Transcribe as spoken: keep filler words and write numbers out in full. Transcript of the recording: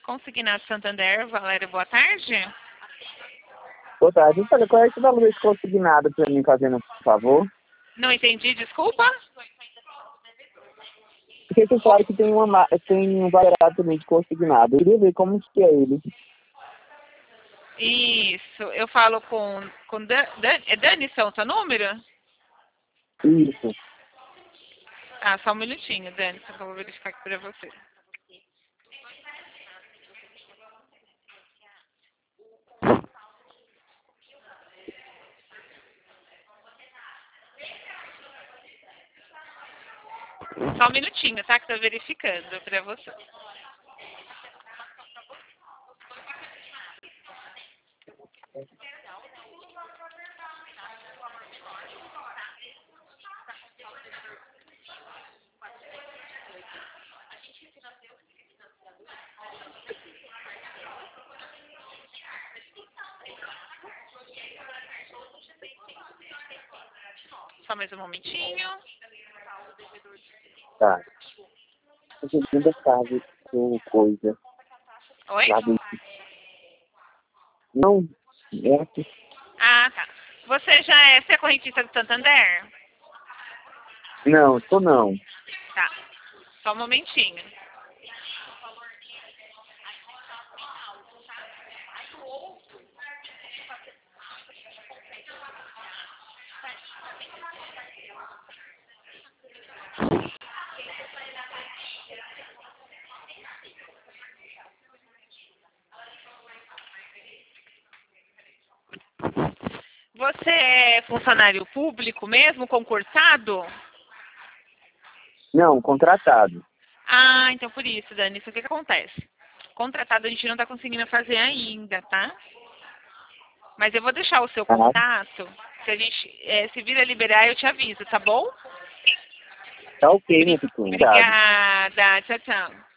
Consignado Santander, Valéria, boa tarde. Boa tarde. Olha, qual é esse valor desse consignado para mim, fazendo por favor? Não entendi, desculpa. Porque você fala que tem, uma, ma- tem um variado também de consignado. Eu queria ver como que é ele. Isso, eu falo com, com Dan, Dan, é Danison, seu número? Isso. Ah, só um minutinho, Dani, que eu vou verificar aqui pra você. Só um minutinho, tá? Que tô verificando pra você. Só mais um momentinho. Tá. A segunda fase com coisa. Oi? Lá do... Não, é aqui. Ah, tá. Você já é, você é correntista do Santander? Não, tô não. Tá. Só um momentinho. Você é funcionário público mesmo, concursado? Não, contratado. Ah, então por isso, Dani, isso o que que acontece? Contratado a gente não tá conseguindo fazer ainda, tá? Mas eu vou deixar o seu Tá, contato. Se a gente eh, se vir a liberar, eu te aviso, tá bom? tá ok, minha pequena. Obrigado. Obrigada. Tchau, tchau.